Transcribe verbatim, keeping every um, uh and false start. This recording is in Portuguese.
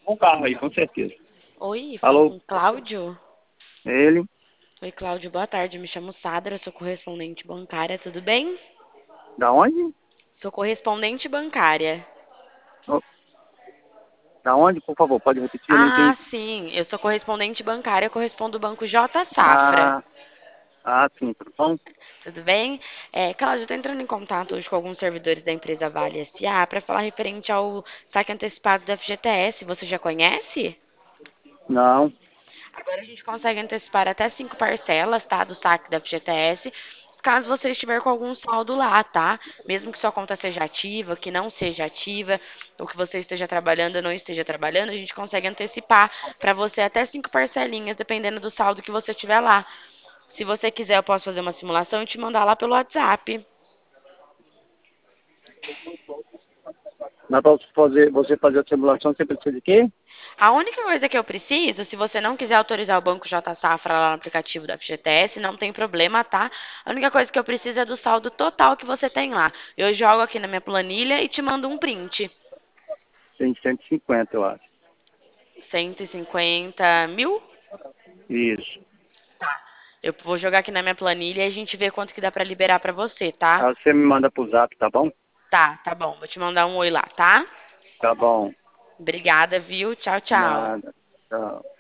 Um carro aí, com certeza. Oi, falo Alô? com Cláudio. Ele? Oi, Cláudio, boa tarde. Me chamo Sadra, sou correspondente bancária, tudo bem? Da onde? Sou correspondente bancária. Ô, da onde, por favor? Pode repetir, eu não Ah, entendi. sim, eu sou correspondente bancária, correspondo ao Banco J Safra. Ah, ah, sim, tudo bom? Tudo bem? É, Cláudio, eu estou entrando em contato hoje com alguns servidores da empresa Vale S A para falar referente ao saque antecipado do F G T S. Você já conhece? Não, Agora a gente consegue antecipar até cinco parcelas, tá, do saque da F G T S, caso você estiver com algum saldo lá, tá? Mesmo que sua conta seja ativa, que não seja ativa, ou que você esteja trabalhando ou não esteja trabalhando, a gente consegue antecipar para você até cinco parcelinhas, dependendo do saldo que você tiver lá. Se você quiser, eu posso fazer uma simulação e te mandar lá pelo WhatsApp. mas para fazer, você fazer a simulação, você precisa de quê? A única coisa que eu preciso, se você não quiser autorizar o Banco J Safra lá no aplicativo da F G T S, não tem problema, tá? A única coisa que eu preciso é do saldo total que você tem lá. Eu jogo aqui na minha planilha e te mando um print. Tem cento e cinquenta, eu acho. cento e cinquenta mil? Isso. Eu vou jogar aqui na minha planilha e a gente vê quanto que dá pra liberar pra você, tá? Aí você me manda pro zap, tá bom? Tá, tá bom. Vou te mandar um oi lá, tá? Tá bom. Obrigada, viu? Tchau, tchau. Nada. Tchau.